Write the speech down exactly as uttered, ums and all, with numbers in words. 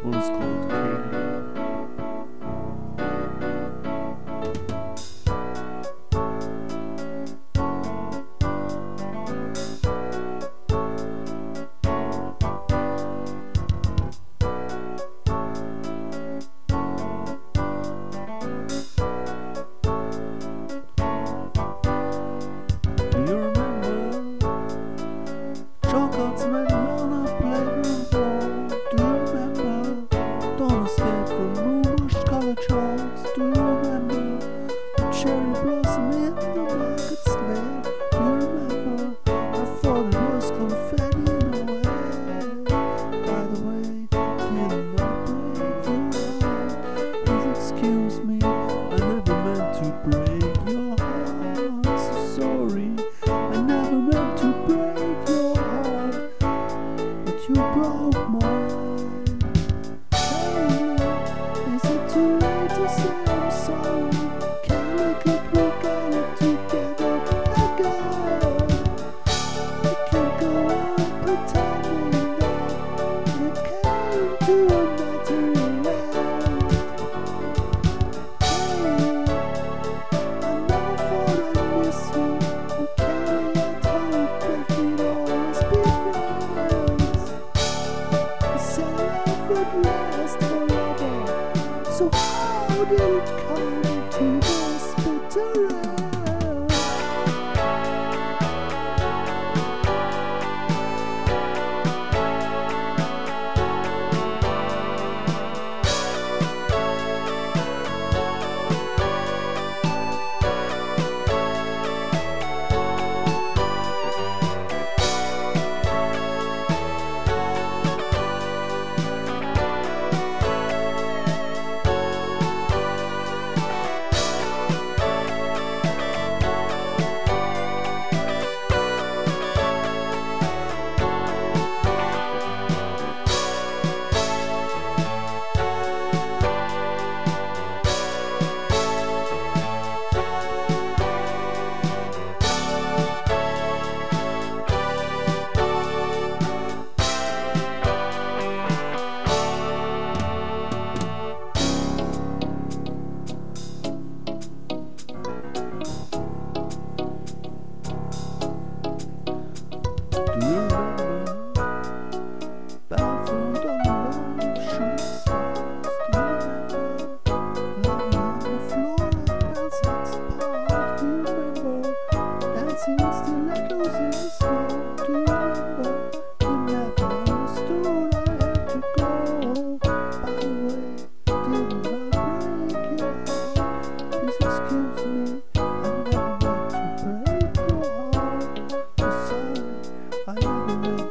was called Katie. Do you remember chocolates made on a playground wall? Do you remember don't escape from rumors, colored chalks? Do you remember the cherry blossom in the market square? Do you remember I thought it was confetti in a way? By the way, didn't I break your heart? Please excuse me, I never meant to break your heart. So sorry, I never meant to break your heart, but you broke mine. Hey, is it too late to say I'm sorry? Can't look at we got it together again. We can't go on pretending that it came to a material end. Hey, I never thought I'd miss you. Okay, I'd hope that we'd always be friends. You said love would last forever. So how did it come to this bitter end? Do you remember barefoot on the long street stairs? Do you remember lying on the floor at Belside's Park? Do you remember dancing stilettos in the snow? Do you remember you never understood I had to go? By the way, didn't I break your heart? Please excuse me, I never meant to break your heart. I'm sorry, I never meant